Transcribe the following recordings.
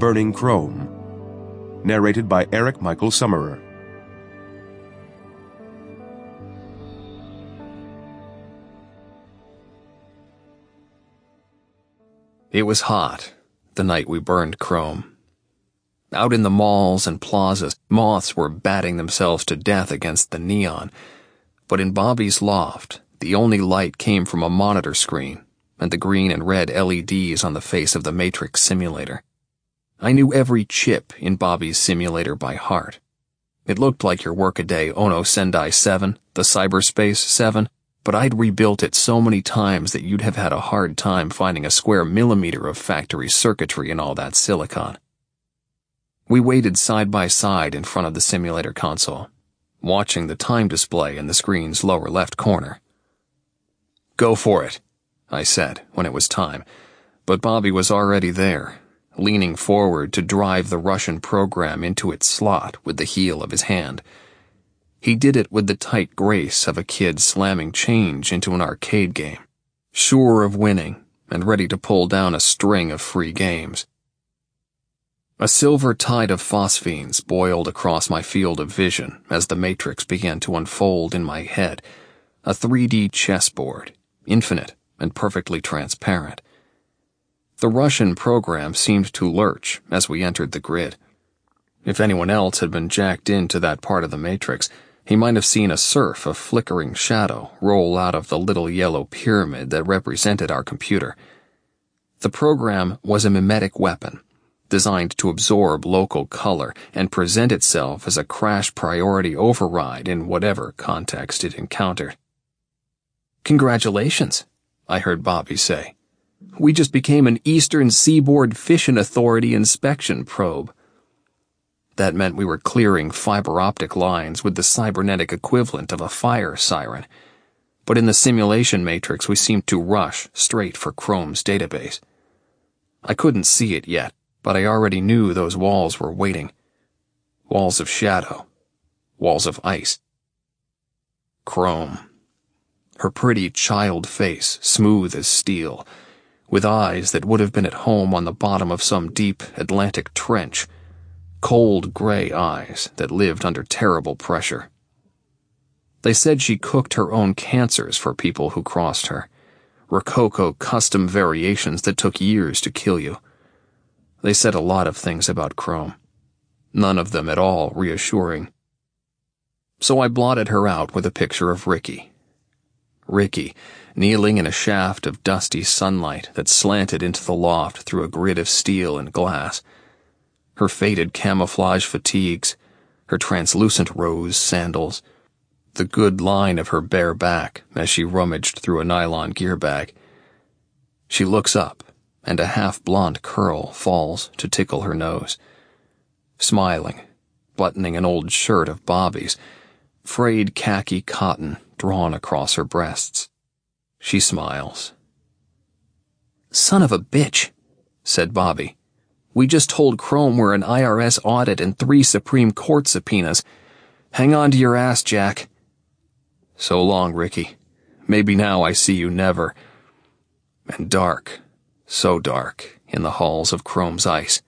Burning Chrome. Narrated by Eric Michael Summerer. It was hot, the night we burned Chrome. Out in the malls and plazas, moths were batting themselves to death against the neon, but in Bobby's loft, the only light came from a monitor screen and the green and red LEDs on the face of the Matrix simulator. I knew every chip in Bobby's simulator by heart. It looked like your workaday Ono Sendai 7, the Cyberspace 7, but I'd rebuilt it so many times that you'd have had a hard time finding a square millimeter of factory circuitry in all that silicon. We waited side by side in front of the simulator console, watching the time display in the screen's lower left corner. "Go for it," I said when it was time, but Bobby was already there, leaning forward to drive the Russian program into its slot with the heel of his hand. He did it with the tight grace of a kid slamming change into an arcade game, sure of winning and ready to pull down a string of free games. A silver tide of phosphenes boiled across my field of vision as the Matrix began to unfold in my head, a 3D chessboard, infinite and perfectly transparent. The Russian program seemed to lurch as we entered the grid. If anyone else had been jacked into that part of the Matrix, he might have seen a surf of flickering shadow roll out of the little yellow pyramid that represented our computer. The program was a mimetic weapon, designed to absorb local color and present itself as a crash priority override in whatever context it encountered. "Congratulations," I heard Bobby say. "We just became an Eastern Seaboard Fission Authority inspection probe." That meant we were clearing fiber optic lines with the cybernetic equivalent of a fire siren. But in the simulation matrix, we seemed to rush straight for Chrome's database. I couldn't see it yet, but I already knew those walls were waiting. Walls of shadow. Walls of ice. Chrome. Her pretty child face, smooth as steel, with eyes that would have been at home on the bottom of some deep Atlantic trench. Cold gray eyes that lived under terrible pressure. They said she cooked her own cancers for people who crossed her. Rococo custom variations that took years to kill you. They said a lot of things about Chrome. None of them at all reassuring. So I blotted her out with a picture of Ricky. Ricky, kneeling in a shaft of dusty sunlight that slanted into the loft through a grid of steel and glass. Her faded camouflage fatigues, her translucent rose sandals, the good line of her bare back as she rummaged through a nylon gear bag. She looks up, and a half-blonde curl falls to tickle her nose. Smiling, buttoning an old shirt of Bobby's, frayed khaki cotton drawn across her breasts. She smiles. "Son of a bitch," said Bobby. "We just told Chrome we're an IRS audit and 3 Supreme Court subpoenas. Hang on to your ass, Jack." "So long, Ricky. Maybe now I see you never." And dark, so dark, in the halls of Chrome's ice.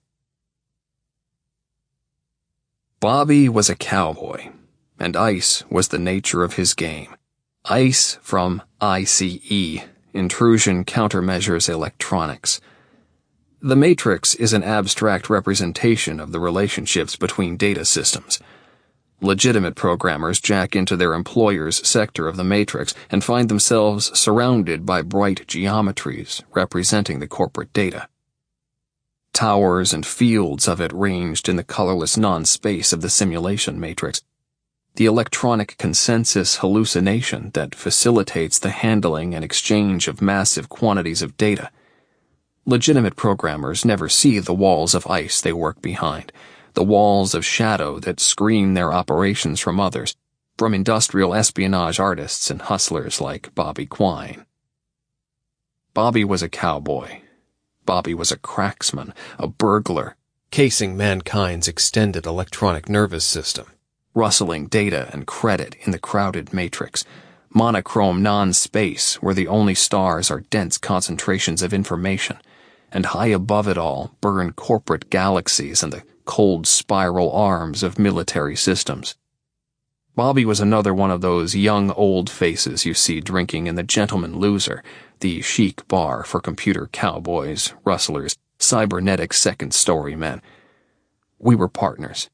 Bobby was a cowboy, and ice was the nature of his game. ICE from ICE, Intrusion Countermeasures Electronics. The Matrix is an abstract representation of the relationships between data systems. Legitimate programmers jack into their employer's sector of the Matrix and find themselves surrounded by bright geometries representing the corporate data. Towers and fields of it ranged in the colorless non-space of the simulation matrix. The electronic consensus hallucination that facilitates the handling and exchange of massive quantities of data. Legitimate programmers never see the walls of ice they work behind, the walls of shadow that screen their operations from others, from industrial espionage artists and hustlers like Bobby Quine. Bobby was a cowboy. Bobby was a cracksman, a burglar, casing mankind's extended electronic nervous system, rustling data and credit in the crowded matrix, monochrome non-space where the only stars are dense concentrations of information, and high above it all burn corporate galaxies and the cold spiral arms of military systems. Bobby was another one of those young old faces you see drinking in the Gentleman Loser, the chic bar for computer cowboys, rustlers, cybernetic second-story men. We were partners.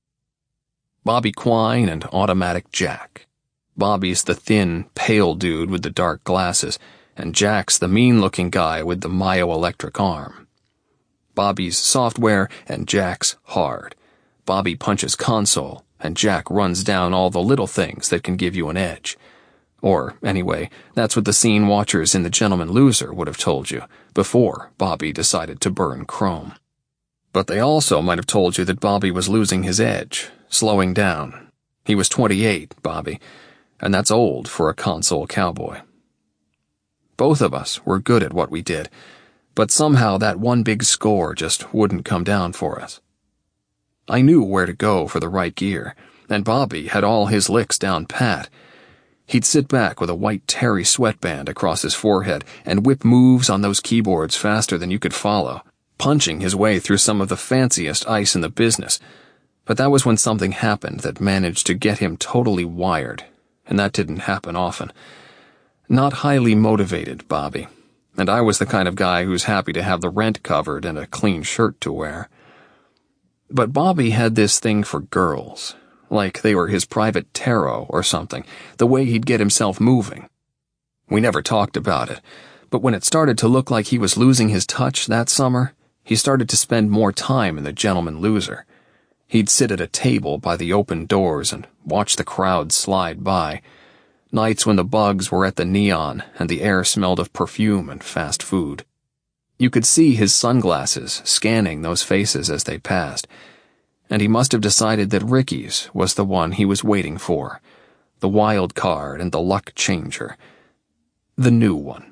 Bobby Quine and Automatic Jack. Bobby's the thin, pale dude with the dark glasses, and Jack's the mean-looking guy with the myoelectric arm. Bobby's software and Jack's hard. Bobby punches console, and Jack runs down all the little things that can give you an edge. Or, anyway, that's what the scene watchers in The Gentleman Loser would have told you, before Bobby decided to burn chrome. But they also might have told you that Bobby was losing his edge, slowing down. He was 28, Bobby, and that's old for a console cowboy. Both of us were good at what we did, but somehow that one big score just wouldn't come down for us. I knew where to go for the right gear, and Bobby had all his licks down pat. He'd sit back with a white terry sweatband across his forehead and whip moves on those keyboards faster than you could follow, punching his way through some of the fanciest ice in the business. But that was when something happened that managed to get him totally wired, and that didn't happen often. Not highly motivated, Bobby, and I was the kind of guy who's happy to have the rent covered and a clean shirt to wear. But Bobby had this thing for girls, like they were his private tarot or something, the way he'd get himself moving. We never talked about it, but when it started to look like he was losing his touch that summer, he started to spend more time in The Gentleman Loser. He'd sit at a table by the open doors and watch the crowd slide by, nights when the bugs were at the neon and the air smelled of perfume and fast food. You could see his sunglasses scanning those faces as they passed, and he must have decided that Ricky's was the one he was waiting for, the wild card and the luck changer, the new one.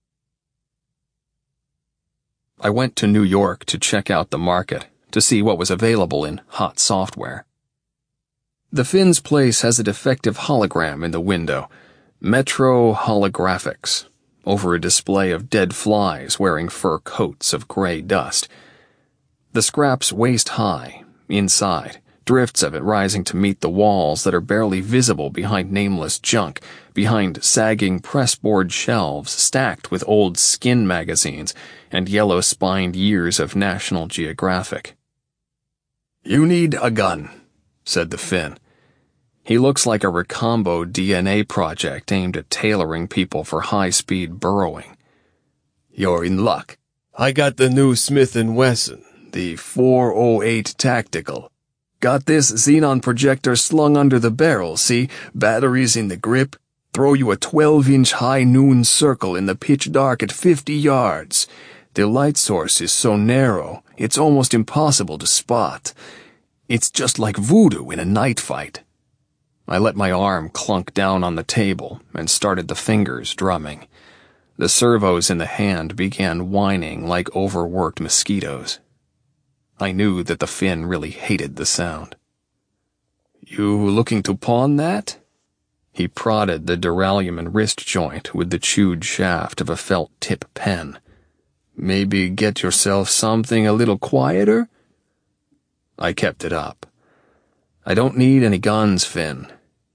I went to New York to check out the market, to see what was available in hot software. The Finn's place has a defective hologram in the window, Metro Holographics, over a display of dead flies wearing fur coats of gray dust. The scrap's waist high, inside, drifts of it rising to meet the walls that are barely visible behind nameless junk, behind sagging pressboard shelves stacked with old skin magazines and yellow-spined years of National Geographic. "You need a gun," said the Finn. He looks like a Recombo DNA project aimed at tailoring people for high-speed burrowing. "You're in luck. I got the new Smith & Wesson, the 408 Tactical. Got this xenon projector slung under the barrel, see? Batteries in the grip. Throw you a 12-inch high noon circle in the pitch dark at 50 yards. The light source is so narrow, it's almost impossible to spot. It's just like voodoo in a night fight." I let my arm clunk down on the table and started the fingers drumming. The servos in the hand began whining like overworked mosquitoes. I knew that the Finn really hated the sound. "You looking to pawn that?" He prodded the duralumin wrist joint with the chewed shaft of a felt-tip pen. "Maybe get yourself something a little quieter?" I kept it up. "I don't need any guns, Finn."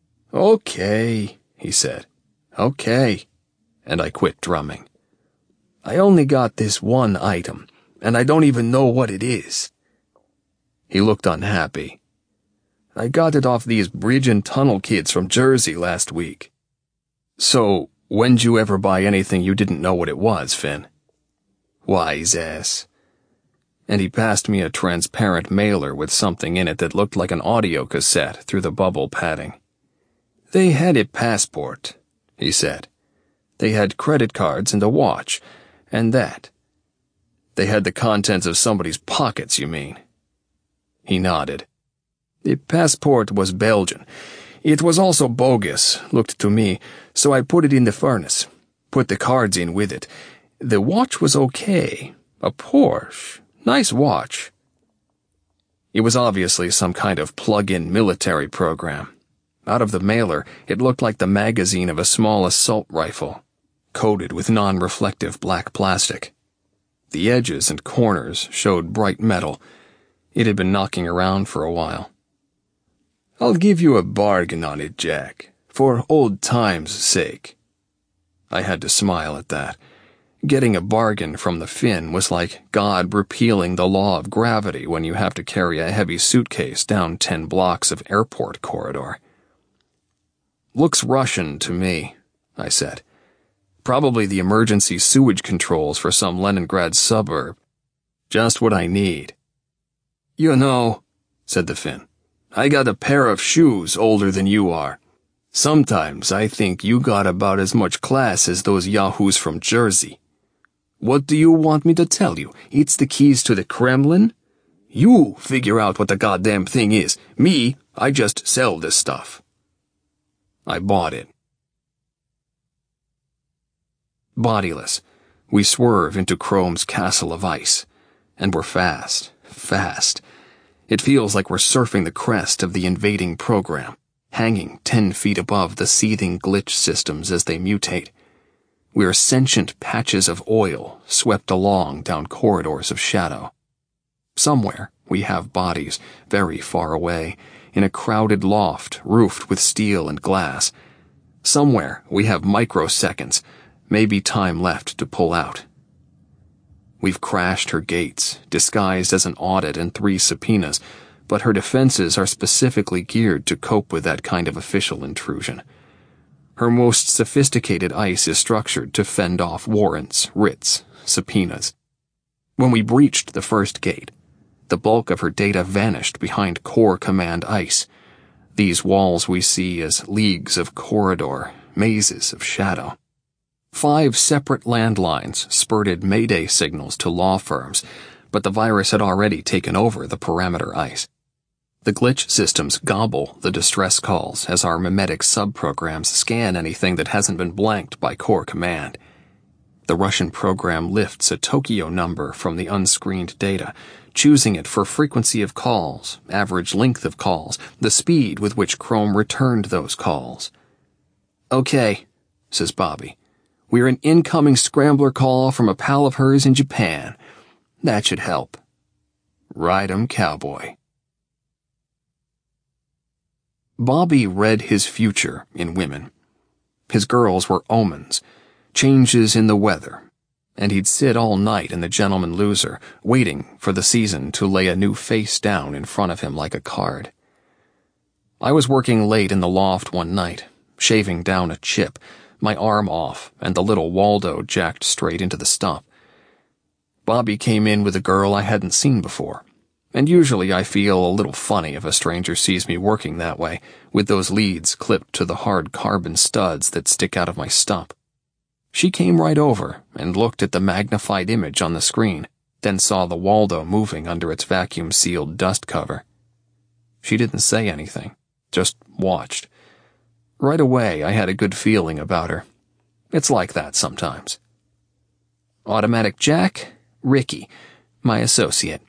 "Okay," he said. "Okay." And I quit drumming. "I only got this one item, and I don't even know what it is." He looked unhappy. "I got it off these bridge and tunnel kids from Jersey last week." "So, when'd you ever buy anything you didn't know what it was, Finn?" "Wise ass." And he passed me a transparent mailer with something in it that looked like an audio cassette through the bubble padding. "They had a passport," he said. "They had credit cards and a watch, and that." "They had the contents of somebody's pockets, you mean?" He nodded. "The passport was Belgian. It was also bogus, looked to me, so I put it in the furnace. Put the cards in with it. The watch was okay. A Porsche. Nice watch." It was obviously some kind of plug-in military program. Out of the mailer, it looked like the magazine of a small assault rifle, coated with non-reflective black plastic. The edges and corners showed bright metal. It had been knocking around for a while. "I'll give you a bargain on it, Jack, for old time's sake." I had to smile at that. Getting a bargain from the Finn was like God repealing the law of gravity when you have to carry a heavy suitcase down 10 blocks of airport corridor. "Looks Russian to me," I said. "Probably the emergency sewage controls for some Leningrad suburb. Just what I need." "You know," said the Finn, "I got a pair of shoes older than you are. Sometimes I think you got about as much class as those yahoos from Jersey. What do you want me to tell you? It's the keys to the Kremlin? You figure out what the goddamn thing is. Me, I just sell this stuff." I bought it. Bodiless, we swerve into Chrome's castle of ice. And we're fast. It feels like we're surfing the crest of the invading program, hanging 10 feet above the seething glitch systems as they mutate. We are sentient patches of oil swept along down corridors of shadow. Somewhere we have bodies, very far away, in a crowded loft roofed with steel and glass. Somewhere we have microseconds, maybe time left to pull out. We've crashed her gates, disguised as an audit and 3 subpoenas, but her defenses are specifically geared to cope with that kind of official intrusion. Her most sophisticated ICE is structured to fend off warrants, writs, subpoenas. When we breached the first gate, the bulk of her data vanished behind Core Command ICE. These walls we see as leagues of corridor, mazes of shadow. 5 separate landlines spurted Mayday signals to law firms, but the virus had already taken over the perimeter ICE. The glitch systems gobble the distress calls as our mimetic subprograms scan anything that hasn't been blanked by Core Command. The Russian program lifts a Tokyo number from the unscreened data, choosing it for frequency of calls, average length of calls, the speed with which Chrome returned those calls. "Okay," says Bobby. "We're an incoming scrambler call from a pal of hers in Japan. That should help." Ride 'em, cowboy. Bobby read his future in women. His girls were omens, changes in the weather, and he'd sit all night in the Gentleman Loser, waiting for the season to lay a new face down in front of him like a card. I was working late in the loft one night, shaving down a chip, my arm off and the little Waldo jacked straight into the stump. Bobby came in with a girl I hadn't seen before. And usually I feel a little funny if a stranger sees me working that way, with those leads clipped to the hard carbon studs that stick out of my stump. She came right over and looked at the magnified image on the screen, then saw the Waldo moving under its vacuum-sealed dust cover. She didn't say anything, just watched. Right away I had a good feeling about her. It's like that sometimes. "Automatic Jack, Ricky, my associate."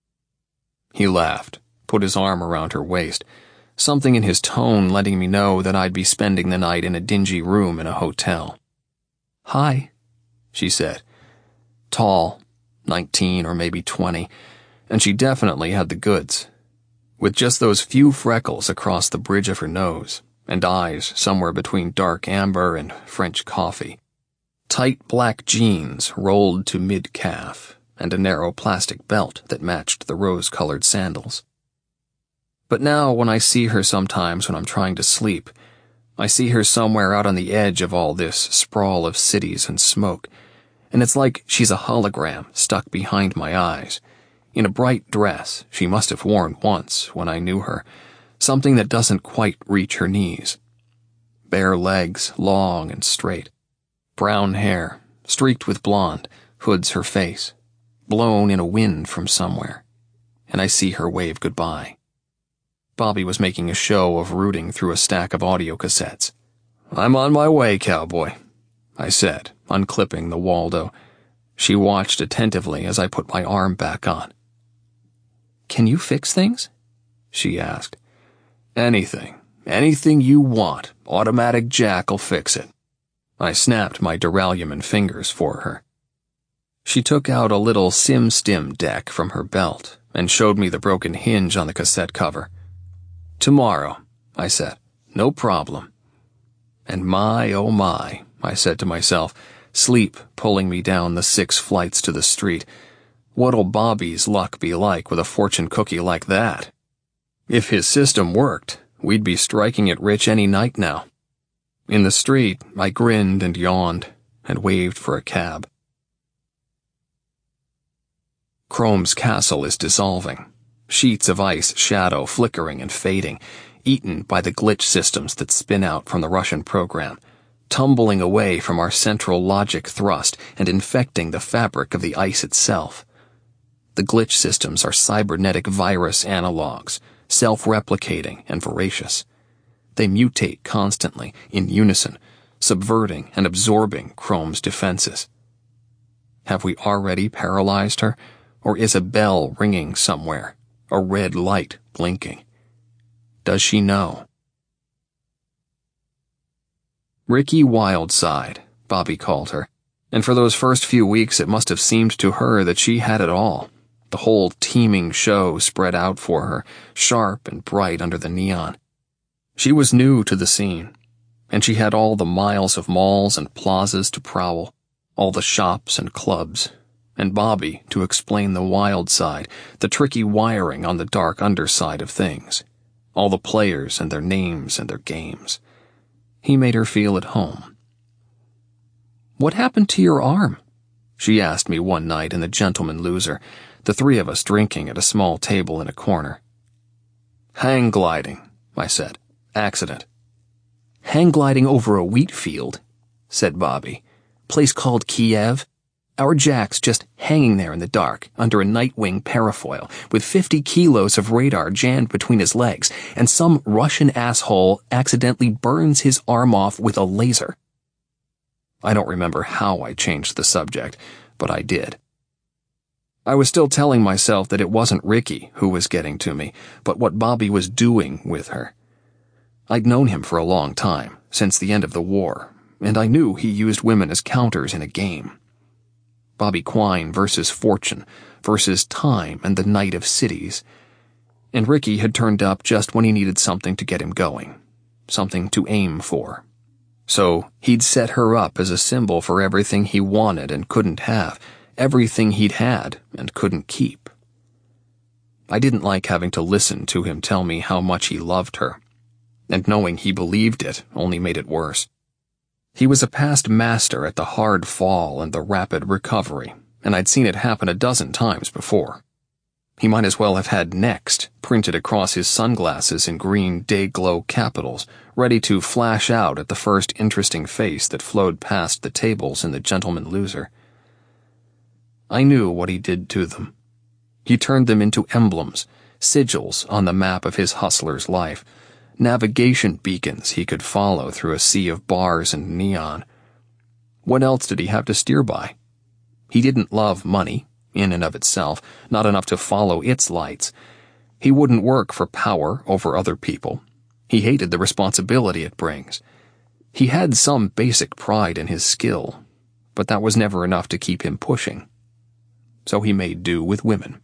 He laughed, put his arm around her waist, something in his tone letting me know that I'd be spending the night in a dingy room in a hotel. "Hi," she said. Tall, 19 or maybe 20, and she definitely had the goods. With just those few freckles across the bridge of her nose, and eyes somewhere between dark amber and French coffee. Tight black jeans rolled to mid-calf, and a narrow plastic belt that matched the rose-colored sandals. But now when I see her sometimes when I'm trying to sleep, I see her somewhere out on the edge of all this sprawl of cities and smoke, and it's like she's a hologram stuck behind my eyes, in a bright dress she must have worn once when I knew her, something that doesn't quite reach her knees. Bare legs, long and straight. Brown hair, streaked with blonde, hoods her face, blown in a wind from somewhere, and I see her wave goodbye. Bobby was making a show of rooting through a stack of audio cassettes. "I'm on my way, cowboy," I said, unclipping the Waldo. She watched attentively as I put my arm back on. "Can you fix things?" she asked. Anything you want. Automatic Jack'll fix it." I snapped my deraillum fingers for her. She took out a little sim-stim deck from her belt and showed me the broken hinge on the cassette cover. "Tomorrow," I said. "No problem." And my, oh my, I said to myself, sleep pulling me down the 6 flights to the street. What'll Bobby's luck be like with a fortune cookie like that? If his system worked, we'd be striking it rich any night now. In the street, I grinned and yawned and waved for a cab. Chrome's castle is dissolving. Sheets of ice shadow flickering and fading, eaten by the glitch systems that spin out from the Russian program, tumbling away from our central logic thrust and infecting the fabric of the ice itself. The glitch systems are cybernetic virus analogs, self-replicating and voracious. They mutate constantly, in unison, subverting and absorbing Chrome's defenses. Have we already paralyzed her, or is a bell ringing somewhere, a red light blinking? Does she know? Ricky Wildside, Bobby called her, and for those first few weeks it must have seemed to her that she had it all. The whole teeming show spread out for her, sharp and bright under the neon. She was new to the scene, and she had all the miles of malls and plazas to prowl, all the shops and clubs, and Bobby to explain the wild side, the tricky wiring on the dark underside of things, all the players and their names and their games. He made her feel at home. "What happened to your arm?" she asked me one night in The Gentleman Loser, the 3 of us drinking at a small table in a corner. "Hang gliding," I said. "Accident." "Hang gliding over a wheat field," said Bobby. "Place called Kiev. Our Jack's just hanging there in the dark, under a Nightwing parafoil, with 50 kilos of radar jammed between his legs, and some Russian asshole accidentally burns his arm off with a laser." I don't remember how I changed the subject, but I did. I was still telling myself that it wasn't Ricky who was getting to me, but what Bobby was doing with her. I'd known him for a long time, since the end of the war, and I knew he used women as counters in a game. Bobby Quine versus fortune, versus time and the night of cities. And Ricky had turned up just when he needed something to get him going, something to aim for. So he'd set her up as a symbol for everything he wanted and couldn't have, everything he'd had and couldn't keep. I didn't like having to listen to him tell me how much he loved her, and knowing he believed it only made it worse. He was a past master at the hard fall and the rapid recovery, and I'd seen it happen a dozen times before. He might as well have had "Next" printed across his sunglasses in green day-glow capitals, ready to flash out at the first interesting face that flowed past the tables in The Gentleman Loser. I knew what he did to them. He turned them into emblems, sigils on the map of his hustler's life, navigation beacons he could follow through a sea of bars and neon. What else did he have to steer by? He didn't love money, in and of itself, not enough to follow its lights. He wouldn't work for power over other people. He hated the responsibility it brings. He had some basic pride in his skill, but that was never enough to keep him pushing. So he made do with women.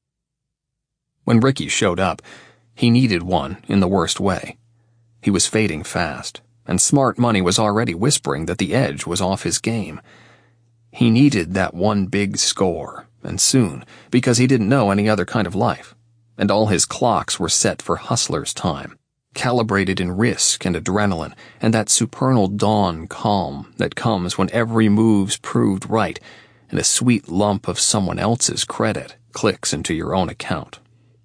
When Ricky showed up, he needed one in the worst way. He was fading fast, and smart money was already whispering that the edge was off his game. He needed that one big score, and soon, because he didn't know any other kind of life, and all his clocks were set for hustler's time, calibrated in risk and adrenaline, and that supernal dawn calm that comes when every move's proved right, and a sweet lump of someone else's credit clicks into your own account.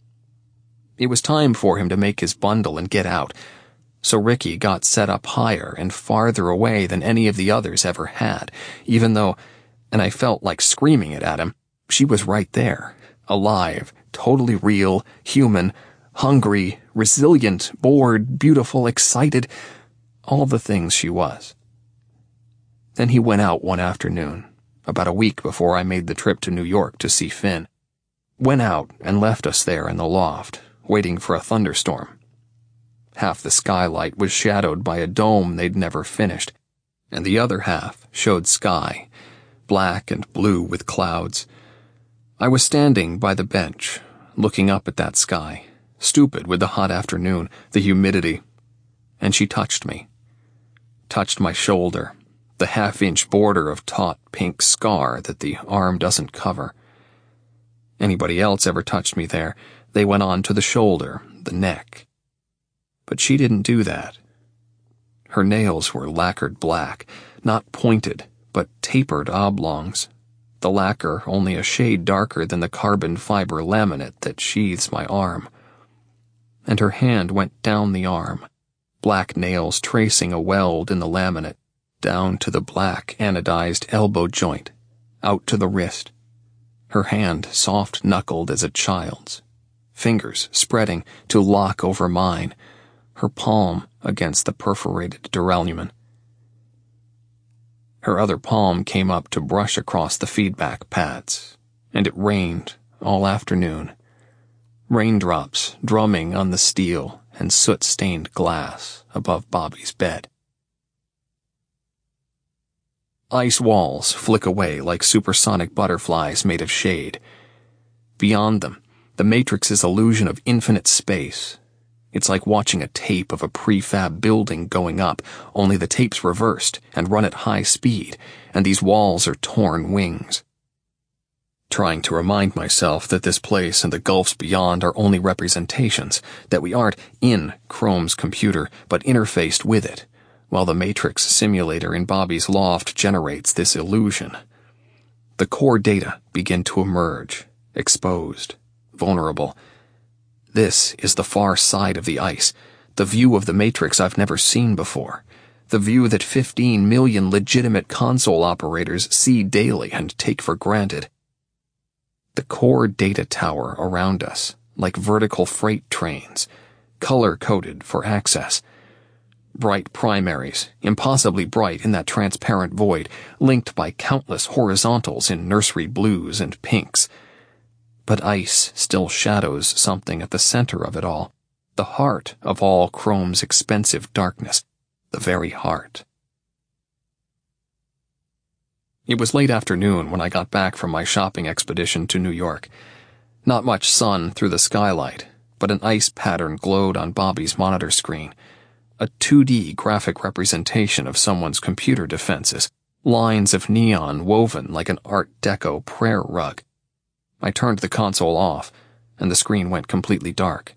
It was time for him to make his bundle and get out, so Ricky got set up higher and farther away than any of the others ever had, even though, and I felt like screaming it at him, she was right there, alive, totally real, human, hungry, resilient, bored, beautiful, excited, all the things she was. Then he went out one afternoon, about a week before I made the trip to New York to see Finn. Went out and left us there in the loft, waiting for a thunderstorm. Half the skylight was shadowed by a dome they'd never finished, and the other half showed sky, black and blue with clouds. I was standing by the bench, looking up at that sky, stupid with the hot afternoon, the humidity, and she touched me. Touched my shoulder, the half-inch border of taut pink scar that the arm doesn't cover. Anybody else ever touched me there, they went on to the shoulder, the neck. But she didn't do that. Her nails were lacquered black, not pointed, but tapered oblongs, the lacquer only a shade darker than the carbon fiber laminate that sheathes my arm. And her hand went down the arm, black nails tracing a weld in the laminate, down to the black anodized elbow joint, out to the wrist. Her hand soft-knuckled as a child's, fingers spreading to lock over mine, her palm against the perforated duralumin. Her other palm came up to brush across the feedback pads, and it rained all afternoon. Raindrops drumming on the steel and soot-stained glass above Bobby's bed. Ice walls flick away like supersonic butterflies made of shade. Beyond them, the Matrix's illusion of infinite space. It's like watching a tape of a prefab building going up, only the tape's reversed and run at high speed, and these walls are torn wings. Trying to remind myself that this place and the gulfs beyond are only representations, that we aren't in Chrome's computer, but interfaced with it, while the Matrix simulator in Bobby's loft generates this illusion. The core data begin to emerge, exposed, vulnerable. This is the far side of the ice, the view of the Matrix I've never seen before, the view that 15 million legitimate console operators see daily and take for granted. The core data tower around us, like vertical freight trains, color-coded for access. Bright primaries, impossibly bright in that transparent void, linked by countless horizontals in nursery blues and pinks. But ice still shadows something at the center of it all, the heart of all Chrome's expensive darkness, the very heart. It was late afternoon when I got back from my shopping expedition to New York. Not much sun through the skylight, but an ice pattern glowed on Bobby's monitor screen, a 2D graphic representation of someone's computer defenses, lines of neon woven like an Art Deco prayer rug. I turned the console off, and the screen went completely dark.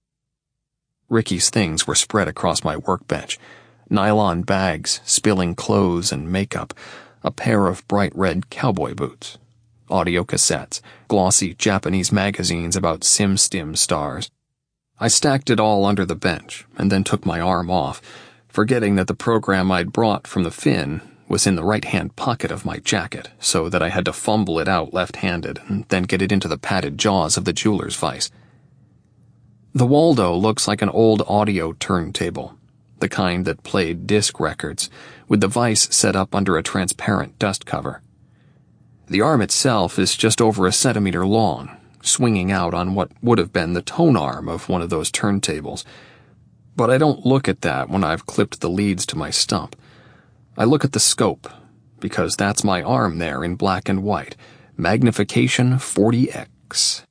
Ricky's things were spread across my workbench, nylon bags spilling clothes and makeup, a pair of bright red cowboy boots, audio cassettes, glossy Japanese magazines about SimStim stars. I stacked it all under the bench, and then took my arm off, forgetting that the program I'd brought from the Finn was in the right-hand pocket of my jacket, so that I had to fumble it out left-handed and then get it into the padded jaws of the jeweler's vise. The Waldo looks like an old audio turntable, the kind that played disc records, with the vise set up under a transparent dust cover. The arm itself is just over a centimeter long, swinging out on what would have been the tone arm of one of those turntables. But I don't look at that when I've clipped the leads to my stump. I look at the scope, because that's my arm there in black and white, magnification 40x.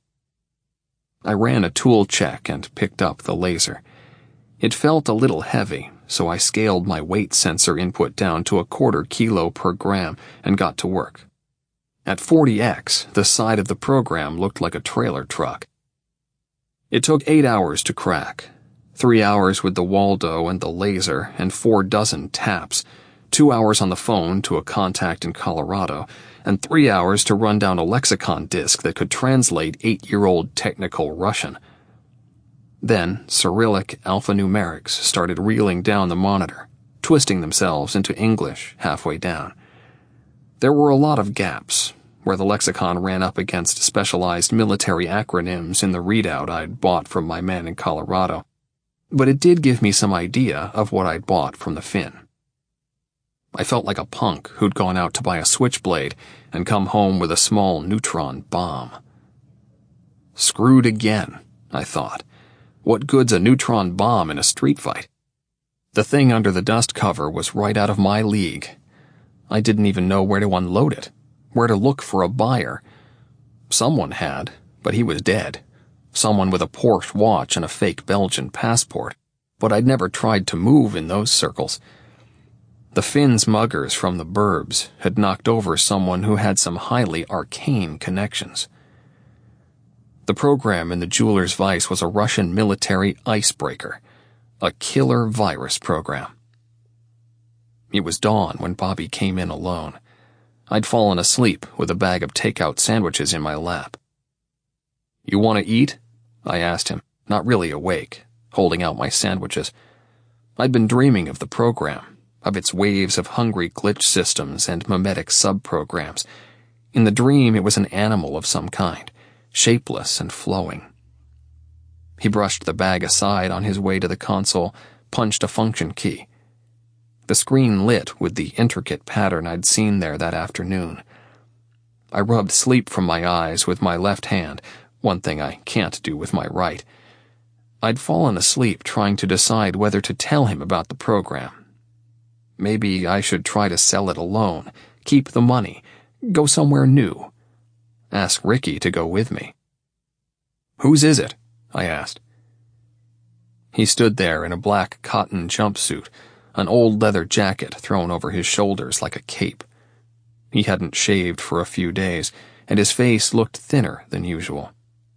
I ran a tool check and picked up the laser. It felt a little heavy, so I scaled my weight sensor input down to 1/4 kilo per gram and got to work. At 40x, the side of the program looked like a trailer truck. It took 8 hours to crack, 3 hours with the Waldo and the laser and 4 dozen taps, 2 hours on the phone to a contact in Colorado, and 3 hours to run down a lexicon disk that could translate 8-year-old technical Russian. Then Cyrillic alphanumerics started reeling down the monitor, twisting themselves into English halfway down. There were a lot of gaps, where the lexicon ran up against specialized military acronyms in the readout I'd bought from my man in Colorado, but it did give me some idea of what I'd bought from the Finn. I felt like a punk who'd gone out to buy a switchblade and come home with a small neutron bomb. Screwed again, I thought. What good's a neutron bomb in a street fight? The thing under the dust cover was right out of my league. I didn't even know where to unload it. where to look for a buyer. Someone had, but he was dead. Someone with a Porsche watch and a fake Belgian passport, but I'd never tried to move in those circles. The Finns muggers from the burbs had knocked over someone who had some highly arcane connections. The program in the Jeweler's Vice was a Russian military icebreaker, a killer virus program. It was dawn when Bobby came in alone. I'd fallen asleep with a bag of takeout sandwiches in my lap. "You want to eat?" I asked him, not really awake, holding out my sandwiches. I'd been dreaming of the program, of its waves of hungry glitch systems and mimetic sub-programs. In the dream, it was an animal of some kind, shapeless and flowing. He brushed the bag aside on his way to the console, punched a function key. The screen lit with the intricate pattern I'd seen there that afternoon. I rubbed sleep from my eyes with my left hand, one thing I can't do with my right. I'd fallen asleep trying to decide whether to tell him about the program. Maybe I should try to sell it alone, keep the money, go somewhere new. Ask Ricky to go with me. "Whose is it?" I asked. He stood there in a black cotton jumpsuit, an old leather jacket thrown over his shoulders like a cape. He hadn't shaved for a few days, and his face looked thinner than usual.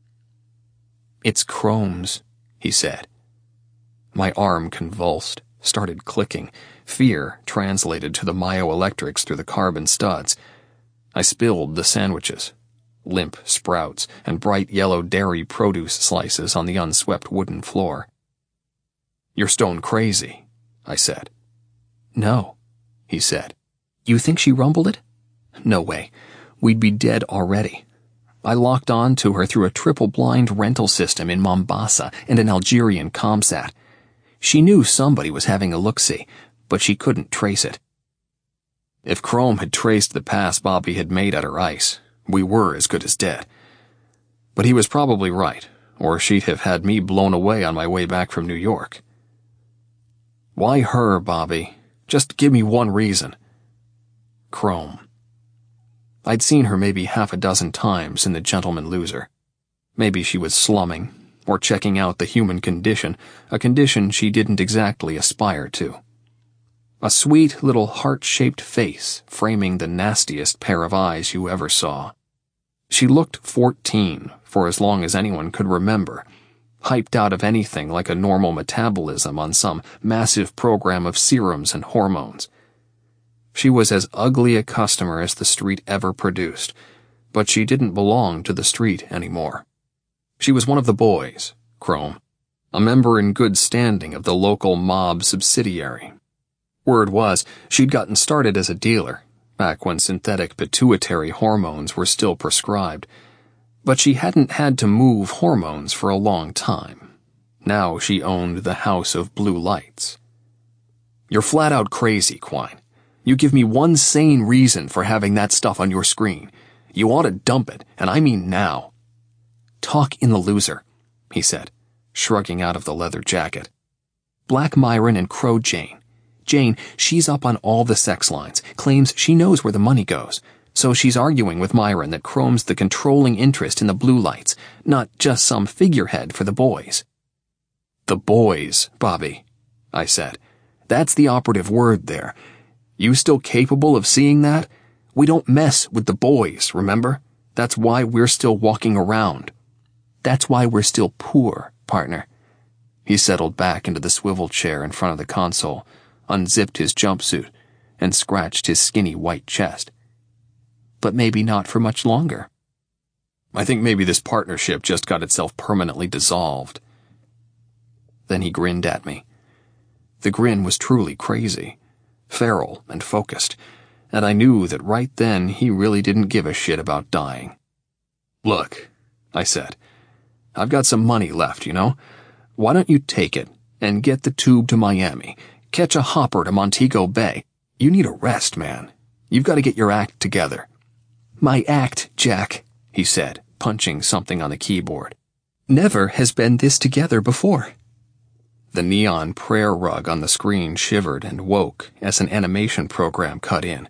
"It's Chrome's," he said. My arm convulsed, started clicking. Fear translated to the myoelectrics through the carbon studs. I spilled the sandwiches, limp sprouts and bright yellow dairy produce slices on the unswept wooden floor. "You're stone crazy," I said. "No," he said. "You think she rumbled it? No way. We'd be dead already. I locked on to her through a triple-blind rental system in Mombasa and an Algerian ComSat. She knew somebody was having a look-see, but she couldn't trace it. If Chrome had traced the pass Bobby had made at her ice, we were as good as dead. But he was probably right, or she'd have had me blown away on my way back from New York. Why her, Bobby? Just give me one reason. Chrome. I'd seen her maybe half a dozen times in The Gentleman Loser. Maybe she was slumming, or checking out the human condition, a condition she didn't exactly aspire to. A sweet little heart-shaped face framing the nastiest pair of eyes you ever saw. She looked 14 for as long as anyone could remember, hyped out of anything like a normal metabolism on some massive program of serums and hormones. She was as ugly a customer as the street ever produced, but she didn't belong to the street anymore. She was one of the boys, Chrome, a member in good standing of the local mob subsidiary. Word was, she'd gotten started as a dealer, back when synthetic pituitary hormones were still prescribed. But she hadn't had to move hormones for a long time. Now she owned the House of Blue Lights. You're flat out crazy, Quine. You give me one sane reason for having that stuff on your screen. You ought to dump it, and I mean now. Talk in the Loser, he said, shrugging out of the leather jacket. Black Myron and Crow Jane. Jane, she's up on all the sex lines, claims she knows where the money goes. So she's arguing with Myron that Chrome's the controlling interest in the Blue Lights, not just some figurehead for the boys. The boys, Bobby, I said. That's the operative word there. You still capable of seeing that? We don't mess with the boys, remember? That's why we're still walking around. That's why we're still poor, partner. He settled back into the swivel chair in front of the console, unzipped his jumpsuit, and scratched his skinny white chest. But maybe not for much longer. I think maybe this partnership just got itself permanently dissolved. Then he grinned at me. The grin was truly crazy, feral and focused, and I knew that right then he really didn't give a shit about dying. Look, I said, I've got some money left, you know? Why don't you take it and get the tube to Miami, catch a hopper to Montego Bay? You need a rest, man. You've got to get your act together. My act, Jack, he said, punching something on the keyboard. Never has been this together before. The neon prayer rug on the screen shivered and woke as an animation program cut in,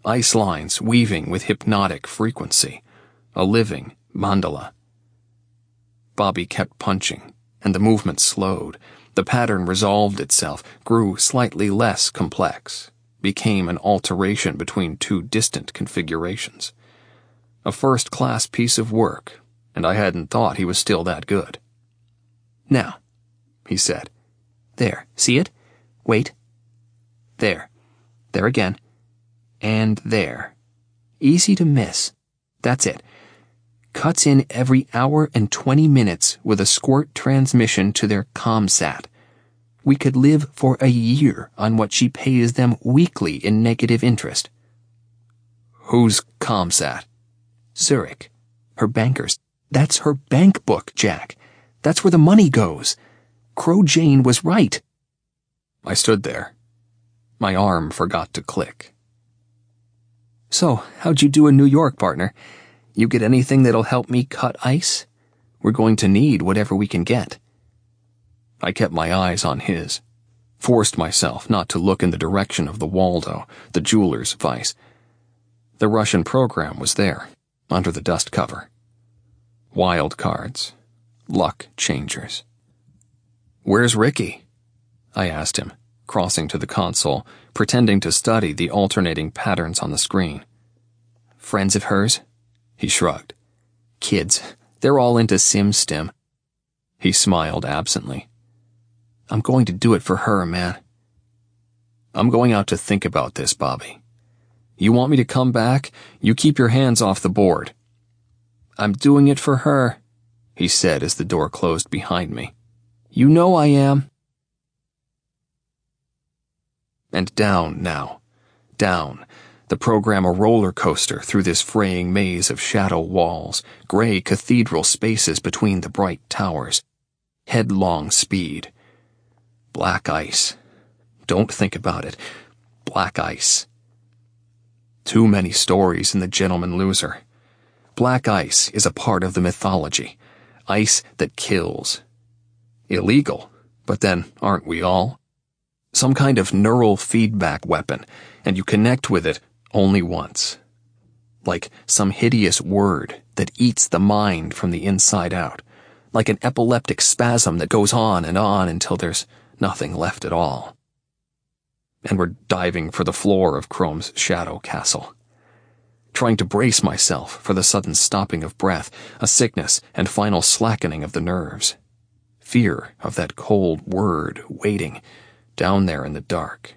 ice lines weaving with hypnotic frequency, a living mandala. Bobby kept punching, and the movement slowed. The pattern resolved itself, grew slightly less complex, became an alteration between two distant configurations. A first-class piece of work, and I hadn't thought he was still that good. "Now," he said. "There, see it? Wait. There. There again. And there. Easy to miss. That's it. Cuts in every hour and 20 minutes with a squirt transmission to their ComSat. We could live for a year on what she pays them weekly in negative interest." "Who's ComSat?" "Zurich. Her bankers. That's her bank book, Jack. That's where the money goes. Crow Jane was right." I stood there. My arm forgot to click. "So, how'd you do in New York, partner? You get anything that'll help me cut ice? We're going to need whatever we can get." I kept my eyes on his, forced myself not to look in the direction of the Waldo, the jeweler's vice. The Russian program was there, under the dust cover. Wild cards, luck changers. "Where's Ricky?" I asked him, crossing to the console, pretending to study the alternating patterns on the screen. "Friends of hers?" He shrugged. "Kids. They're all into SimStim." He smiled absently. "I'm going to do it for her, man." "I'm going out to think about this, Bobby. You want me to come back? You keep your hands off the board." "I'm doing it for her," he said as the door closed behind me. "You know I am." And down now. Down. The program a roller coaster through this fraying maze of shadow walls, gray cathedral spaces between the bright towers. Headlong speed. Black ice. Don't think about it. Black ice. Too many stories in The Gentleman Loser. Black ice is a part of the mythology. Ice that kills. Illegal, but then aren't we all? Some kind of neural feedback weapon, and you connect with it only once. Like some hideous word that eats the mind from the inside out. Like an epileptic spasm that goes on until there's nothing left at all. And we're diving for the floor of Chrome's shadow castle. Trying to brace myself for the sudden stopping of breath, a sickness and final slackening of the nerves. Fear of that cold word waiting down there in the dark.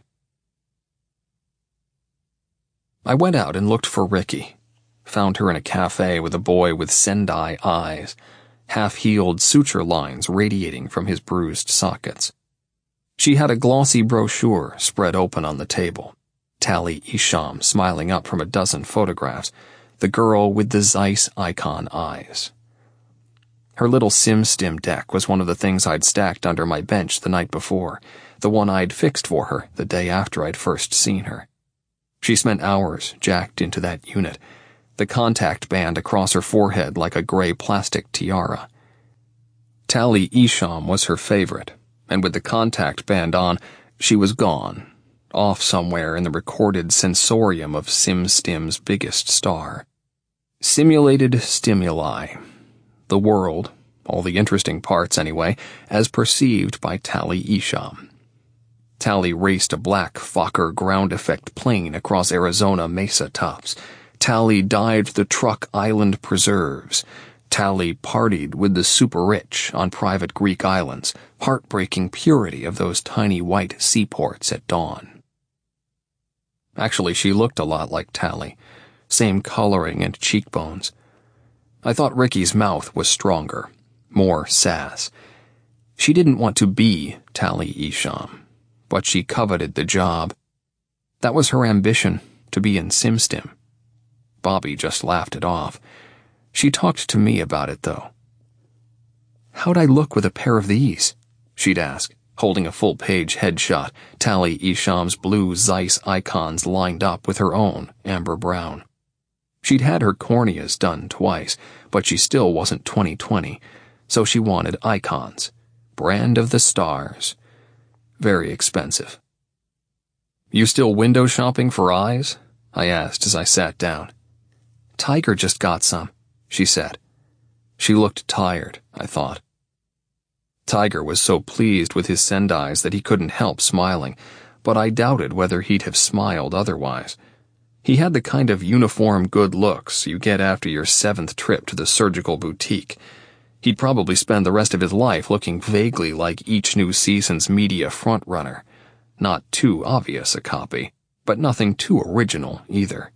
I went out and looked for Ricky. Found her in a cafe with a boy with Sendai eyes, half-healed suture lines radiating from his bruised sockets. She had a glossy brochure spread open on the table. Tally Isham smiling up from a dozen photographs, the girl with the Zeiss icon eyes. Her little SimStim deck was one of the things I'd stacked under my bench the night before, the one I'd fixed for her the day after I'd first seen her. She spent hours jacked into that unit, the contact band across her forehead like a gray plastic tiara. Tally Isham was her favorite, and with the contact band on, she was gone, off somewhere in the recorded sensorium of SimStim's biggest star. Simulated stimuli. The world, all the interesting parts anyway, as perceived by Tally Isham. Tally raced a black Fokker ground effect plane across Arizona mesa tops. Tally dived the Truk Island preserves. Tally partied with the super-rich on private Greek islands, heartbreaking purity of those tiny white seaports at dawn. Actually, she looked a lot like Tally, same coloring and cheekbones. I thought Ricky's mouth was stronger, more sass. She didn't want to be Tally Isham, but she coveted the job. That was her ambition, to be in SimStim. Bobby just laughed it off. She talked to me about it, though. "How'd I look with a pair of these?" she'd ask, holding a full-page headshot, Tally Isham's blue Zeiss icons lined up with her own, amber brown. She'd had her corneas done twice, but she still wasn't 20/20, so she wanted icons. Brand of the stars. Very expensive. "You still window shopping for eyes?" I asked as I sat down. Tiger just got some, she said. She looked tired, I thought. Tiger was so pleased with his sendais that he couldn't help smiling, but I doubted whether he'd have smiled otherwise. He had the kind of uniform good looks you get after your 7th trip to the surgical boutique. He'd probably spend the rest of his life looking vaguely like each new season's media frontrunner. Not too obvious a copy, but nothing too original either.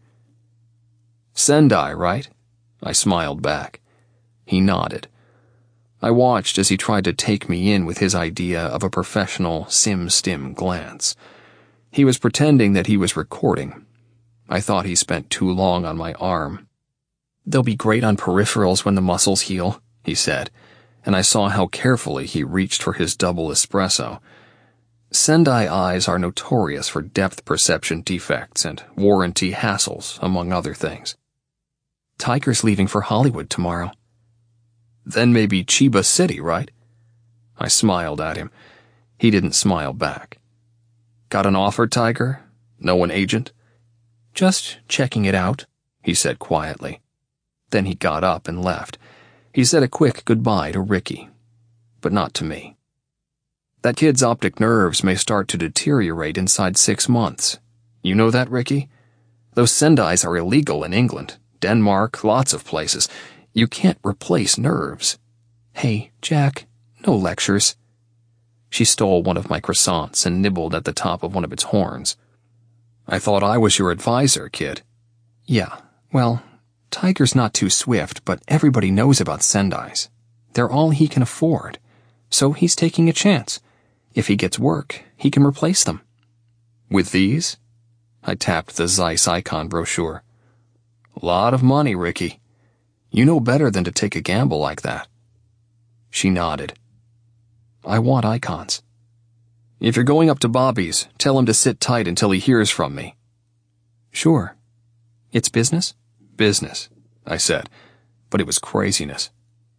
Sendai, right? I smiled back. He nodded. I watched as he tried to take me in with his idea of a professional sim-stim glance. He was pretending that he was recording. I thought he spent too long on my arm. They'll be great on peripherals when the muscles heal, he said, and I saw how carefully he reached for his double espresso. Sendai eyes are notorious for depth perception defects and warranty hassles, among other things. Tiger's leaving for Hollywood tomorrow. Then maybe Chiba City, right? I smiled at him. He didn't smile back. Got an offer, Tiger? No an agent? Just checking it out, he said quietly. Then he got up and left. He said a quick goodbye to Ricky, but not to me. That kid's optic nerves may start to deteriorate inside 6 months. You know that, Ricky? Those sendais are illegal in England, Denmark, lots of places. You can't replace nerves. Hey, Jack, no lectures. She stole one of my croissants and nibbled at the top of one of its horns. I thought I was your advisor, kid. Yeah, well, Tiger's not too swift, but everybody knows about sendais. They're all he can afford, so he's taking a chance. If he gets work, he can replace them. With these? I tapped the Zeiss Icon brochure. Lot of money, Ricky. You know better than to take a gamble like that. She nodded. I want icons. If you're going up to Bobby's, tell him to sit tight until he hears from me. Sure. It's business? Business, I said, but it was craziness.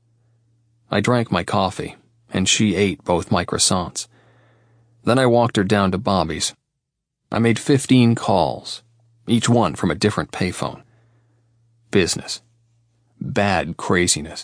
I drank my coffee, and she ate both my croissants. Then I walked her down to Bobby's. I made 15 calls, each one from a different payphone. Business. Bad craziness.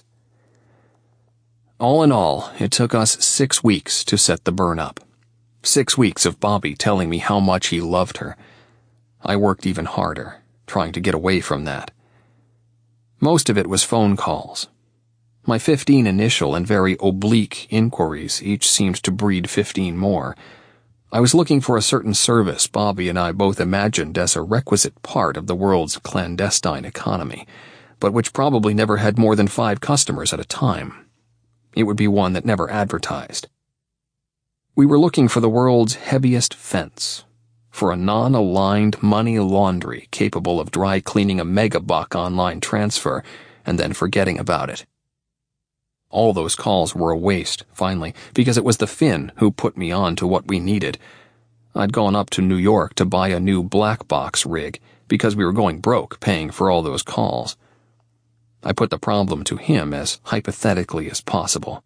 All in all, it took us 6 weeks to set the burn up. 6 weeks of Bobby telling me how much he loved her. I worked even harder, trying to get away from that. Most of it was phone calls. My 15 initial and very oblique inquiries each seemed to breed 15 more. I was looking for a certain service Bobby and I both imagined as a requisite part of the world's clandestine economy, but which probably never had more than 5 customers at a time. It would be one that never advertised. We were looking for the world's heaviest fence, for a non-aligned money laundry capable of dry cleaning a megabuck online transfer and then forgetting about it. All those calls were a waste, finally, because it was the Finn who put me on to what we needed. I'd gone up to New York to buy a new black box rig because we were going broke paying for all those calls. I put the problem to him as hypothetically as possible.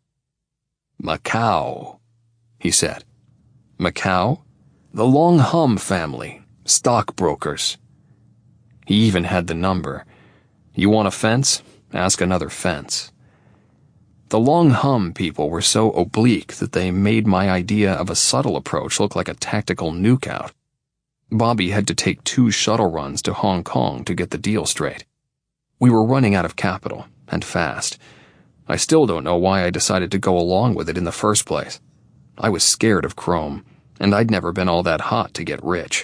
Macau, he said. Macau? The Long Hum family, stockbrokers. He even had the number. You want a fence? Ask another fence. The Long Hum people were so oblique that they made my idea of a subtle approach look like a tactical nuke out. Bobby had to take 2 shuttle runs to Hong Kong to get the deal straight. We were running out of capital, and fast. I still don't know why I decided to go along with it in the first place. I was scared of Chrome, and I'd never been all that hot to get rich.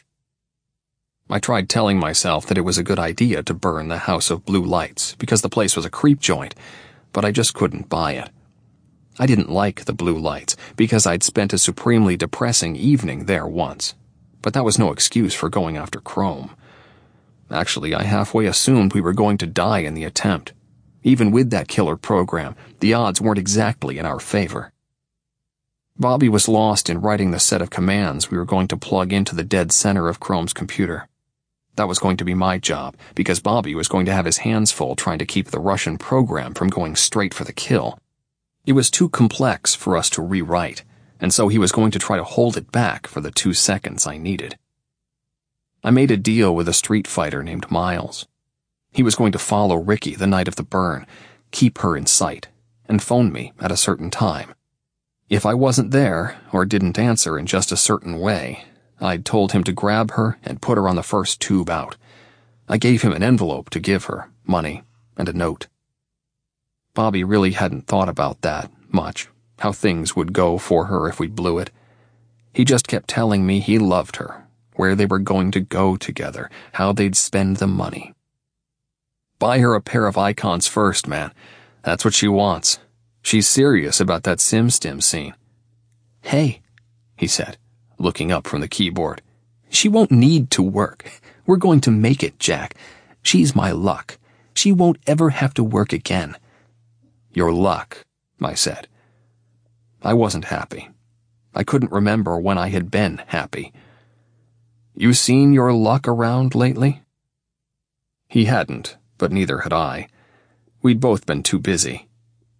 I tried telling myself that it was a good idea to burn the House of Blue Lights because the place was a creep joint, but I just couldn't buy it. I didn't like the blue lights because I'd spent a supremely depressing evening there once, but that was no excuse for going after Chrome. Actually, I halfway assumed we were going to die in the attempt. Even with that killer program, the odds weren't exactly in our favor. Bobby was lost in writing the set of commands we were going to plug into the dead center of Chrome's computer. That was going to be my job, because Bobby was going to have his hands full trying to keep the Russian program from going straight for the kill. It was too complex for us to rewrite, and so he was going to try to hold it back for the 2 seconds I needed. I made a deal with a street fighter named Miles. He was going to follow Ricky the night of the burn, keep her in sight, and phone me at a certain time. If I wasn't there, or didn't answer in just a certain way, I'd told him to grab her and put her on the first tube out. I gave him an envelope to give her, money, and a note. Bobby really hadn't thought about that much, how things would go for her if we blew it. He just kept telling me he loved her, where they were going to go together, how they'd spend the money. Buy her a pair of icons first, man. That's what she wants. She's serious about that SimStim scene. Hey, he said, looking up from the keyboard. She won't need to work. We're going to make it, Jack. She's my luck. She won't ever have to work again. Your luck, I said. I wasn't happy. I couldn't remember when I had been happy. You seen your luck around lately? He hadn't, but neither had I. We'd both been too busy.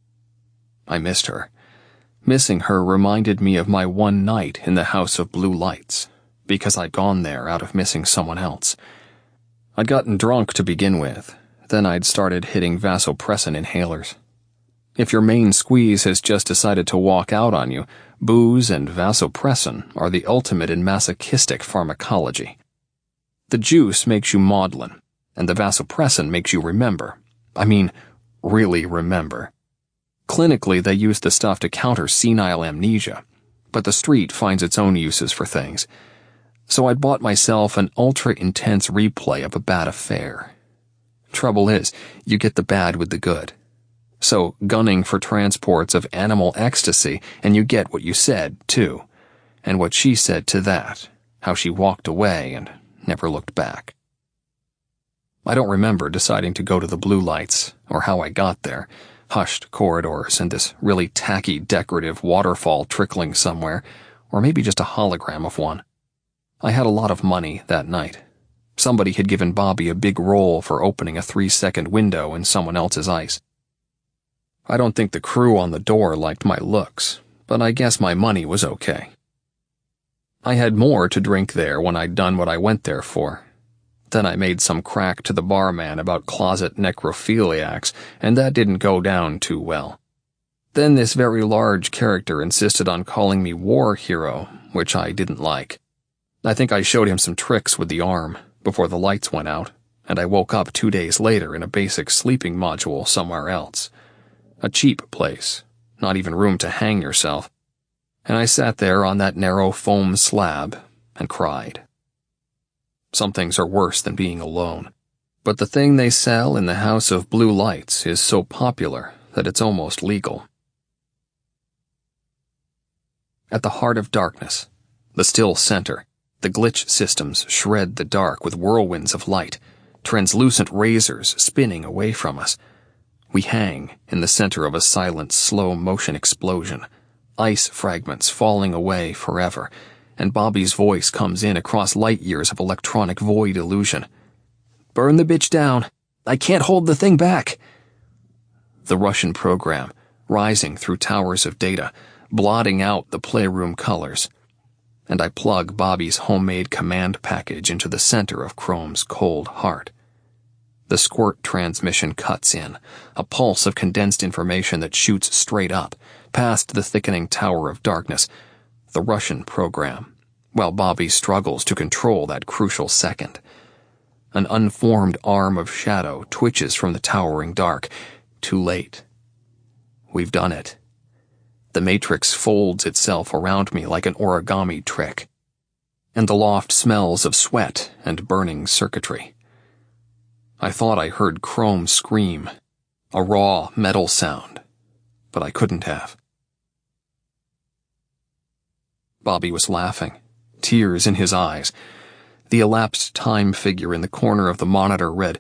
I missed her. Missing her reminded me of my one night in the House of Blue Lights, because I'd gone there out of missing someone else. I'd gotten drunk to begin with, then I'd started hitting vasopressin inhalers. If your main squeeze has just decided to walk out on you, booze and vasopressin are the ultimate in masochistic pharmacology. The juice makes you maudlin, and the vasopressin makes you remember. I mean, really remember. Clinically, they use the stuff to counter senile amnesia, but the street finds its own uses for things. So I'd bought myself an ultra-intense replay of a bad affair. Trouble is, you get the bad with the good. So, gunning for transports of animal ecstasy, and you get what you said, too. And what she said to that, how she walked away and never looked back. I don't remember deciding to go to the Blue Lights, or how I got there. Hushed corridors and this really tacky decorative waterfall trickling somewhere, or maybe just a hologram of one. I had a lot of money that night. Somebody had given Bobby a big roll for opening a 3-second window in someone else's ice. I don't think the crew on the door liked my looks, but I guess my money was okay. I had more to drink there when I'd done what I went there for. Then I made some crack to the barman about closet necrophiliacs, and that didn't go down too well. Then this very large character insisted on calling me war hero, which I didn't like. I think I showed him some tricks with the arm before the lights went out, and I woke up 2 days later in a basic sleeping module somewhere else. A cheap place, not even room to hang yourself. And I sat there on that narrow foam slab and cried. Some things are worse than being alone, but the thing they sell in the House of Blue Lights is so popular that it's almost legal. At the heart of darkness, the still center, the glitch systems shred the dark with whirlwinds of light, translucent razors spinning away from us. We hang in the center of a silent, slow-motion explosion, ice fragments falling away forever, and Bobby's voice comes in across light years of electronic void illusion. Burn the bitch down. I can't hold the thing back. The Russian program, rising through towers of data, blotting out the playroom colors. And I plug Bobby's homemade command package into the center of Chrome's cold heart. The squirt transmission cuts in, a pulse of condensed information that shoots straight up, past the thickening tower of darkness, the Russian program, while Bobby struggles to control that crucial second. An unformed arm of shadow twitches from the towering dark. Too late. We've done it. The matrix folds itself around me like an origami trick, and the loft smells of sweat and burning circuitry. I thought I heard Chrome scream, a raw metal sound, but I couldn't have. Bobby was laughing, tears in his eyes. The elapsed time figure in the corner of the monitor read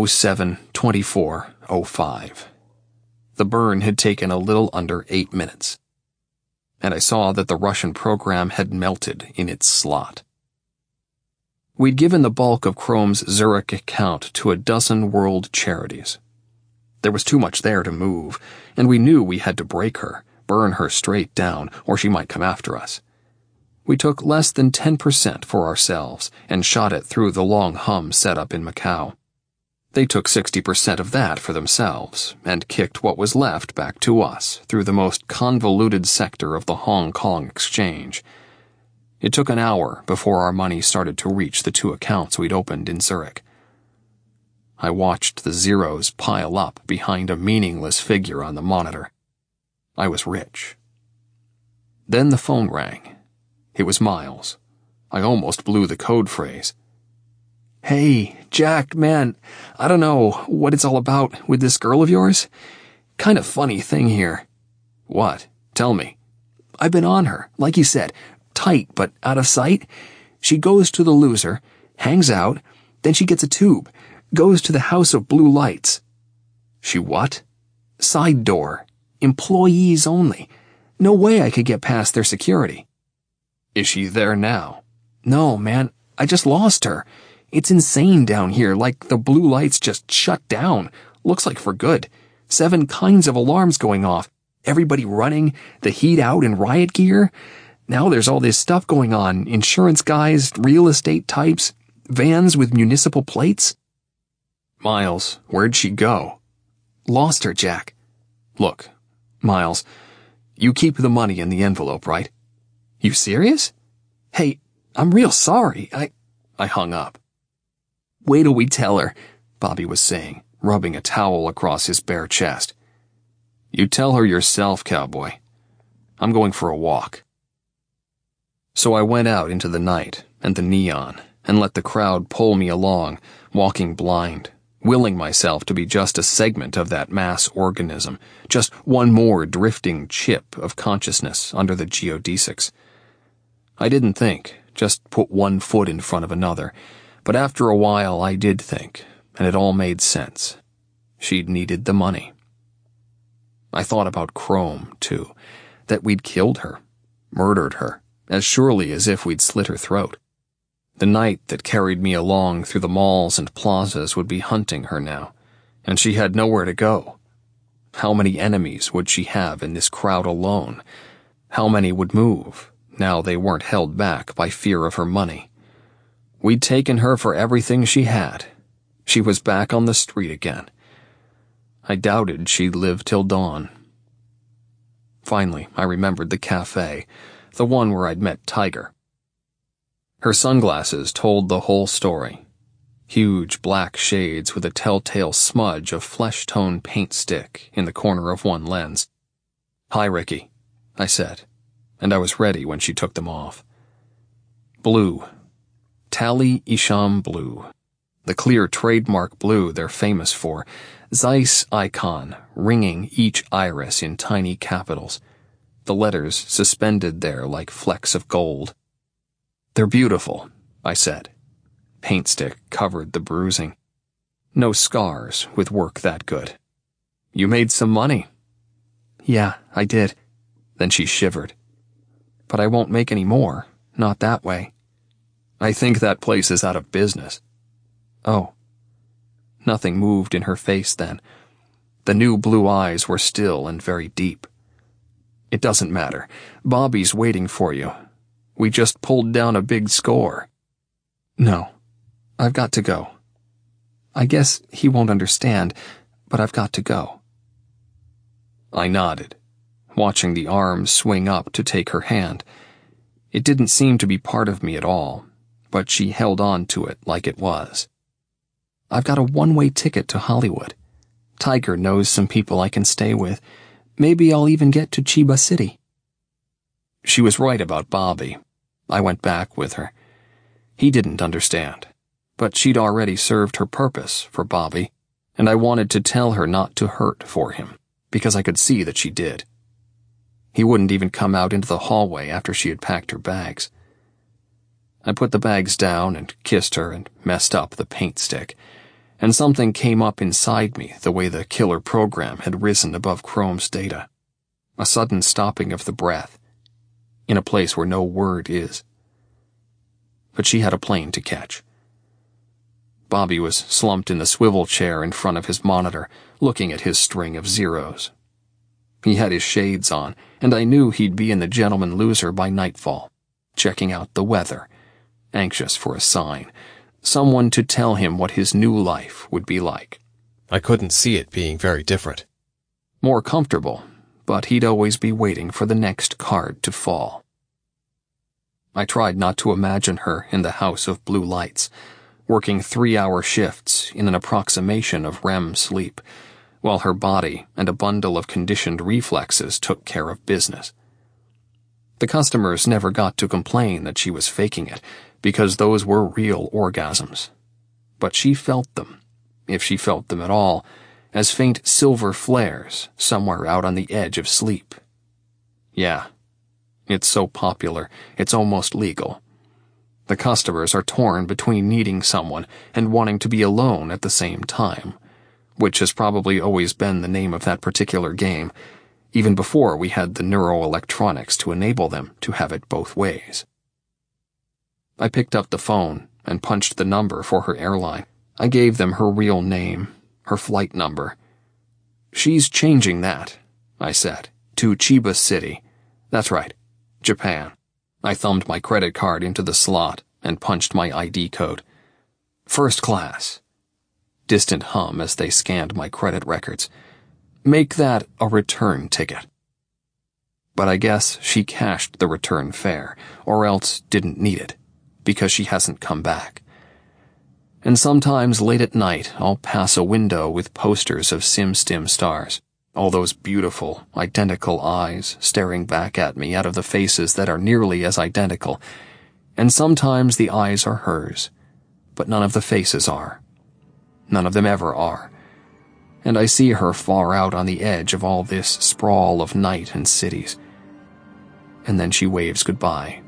07:24:05. The burn had taken a little under 8 minutes, and I saw that the Russian program had melted in its slot. We'd given the bulk of Chrome's Zurich account to a dozen world charities. There was too much there to move, and we knew we had to break her, burn her straight down, or she might come after us. We took less than 10% for ourselves and shot it through the long hum set up in Macau. They took 60% of that for themselves and kicked what was left back to us through the most convoluted sector of the Hong Kong exchange. It took an hour before our money started to reach the 2 accounts we'd opened in Zurich. I watched the zeros pile up behind a meaningless figure on the monitor. I was rich. Then the phone rang. It was Miles. I almost blew the code phrase. "Hey, Jack, man, I don't know what it's all about with this girl of yours. Kind of funny thing here." "What? Tell me." "I've been on her, like you said, tight but out of sight. She goes to the loser, hangs out, then she gets a tube, goes to the House of Blue Lights." "She what?" "Side door. Employees only. No way I could get past their security." "Is she there now?" "No, man, I just lost her. It's insane down here, like the blue lights just shut down. Looks like for good. 7 kinds of alarms going off. Everybody running, the heat out in riot gear. Now there's all this stuff going on, insurance guys, real estate types, vans with municipal plates." "Miles, where'd she go?" "Lost her, Jack." "Look, Miles, you keep the money in the envelope, right?" "You serious? Hey, I'm real sorry. I hung up. "Wait till we tell her," Bobby was saying, rubbing a towel across his bare chest. "You tell her yourself, cowboy. I'm going for a walk." So I went out into the night and the neon and let the crowd pull me along, walking blind, willing myself to be just a segment of that mass organism, just one more drifting chip of consciousness under the geodesics. I didn't think, just put one foot in front of another, but after a while I did think, and it all made sense. She'd needed the money. I thought about Chrome, too, that we'd killed her, murdered her, as surely as if we'd slit her throat. The night that carried me along through the malls and plazas would be hunting her now, and she had nowhere to go. How many enemies would she have in this crowd alone? How many would move, now they weren't held back by fear of her money? We'd taken her for everything she had. She was back on the street again. I doubted she'd live till dawn. Finally, I remembered the cafe, the one where I'd met Tiger. Her sunglasses told the whole story. Huge black shades with a telltale smudge of flesh-tone paint stick in the corner of one lens. "Hi, Ricky," I said, and I was ready when she took them off. Blue. Tally Isham blue. The clear trademark blue they're famous for. Zeiss icon, ringing each iris in tiny capitals. The letters suspended there like flecks of gold. "They're beautiful," I said. Paint stick covered the bruising. No scars with work that good. "You made some money." "Yeah, I did." Then she shivered. "But I won't make any more. Not that way." "I think that place is out of business." "Oh." Nothing moved in her face then. The new blue eyes were still and very deep. "It doesn't matter. Bobby's waiting for you. We just pulled down a big score." "No. I've got to go. I guess he won't understand, but I've got to go." I nodded, watching the arm swing up to take her hand. It didn't seem to be part of me at all, but she held on to it like it was. "I've got a one-way ticket to Hollywood. Tiger knows some people I can stay with. Maybe I'll even get to Chiba City." She was right about Bobby. I went back with her. He didn't understand, but she'd already served her purpose for Bobby, and I wanted to tell her not to hurt for him, because I could see that she did. He wouldn't even come out into the hallway after she had packed her bags. I put the bags down and kissed her and messed up the paint stick, and something came up inside me the way the killer program had risen above Chrome's data. A sudden stopping of the breath, in a place where no word is. But she had a plane to catch. Bobby was slumped in the swivel chair in front of his monitor, looking at his string of zeros. He had his shades on, and I knew he'd be in the Gentleman Loser by nightfall. checking out the weather, anxious for a sign, someone to tell him what his new life would be like. I couldn't see it being very different. More comfortable, but he'd always be waiting for the next card to fall. I tried not to imagine her in the house of blue lights, working 3-hour shifts in an approximation of REM sleep, while her body and a bundle of conditioned reflexes took care of business. The customers never got to complain that she was faking it, because those were real orgasms. But she felt them, if she felt them at all, as faint silver flares somewhere out on the edge of sleep. Yeah, it's so popular, it's almost legal. The customers are torn between needing someone and wanting to be alone at the same time, which has probably always been the name of that particular game, even before we had the neuroelectronics to enable them to have it both ways. I picked up the phone and punched the number for her airline. I gave them her real name, her flight number. "She's changing that," I said, "to Chiba City. That's right, Japan." I thumbed my credit card into the slot and punched my ID code. "First class." Distant hum as they scanned my credit records. "Make that a return ticket." But I guess she cashed the return fare, or else didn't need it, because she hasn't come back. And sometimes late at night, I'll pass a window with posters of SimStim stars, all those beautiful, identical eyes staring back at me out of the faces that are nearly as identical, and sometimes the eyes are hers, but none of the faces are. None of them ever are. And I see her far out on the edge of all this sprawl of night and cities. And then she waves goodbye.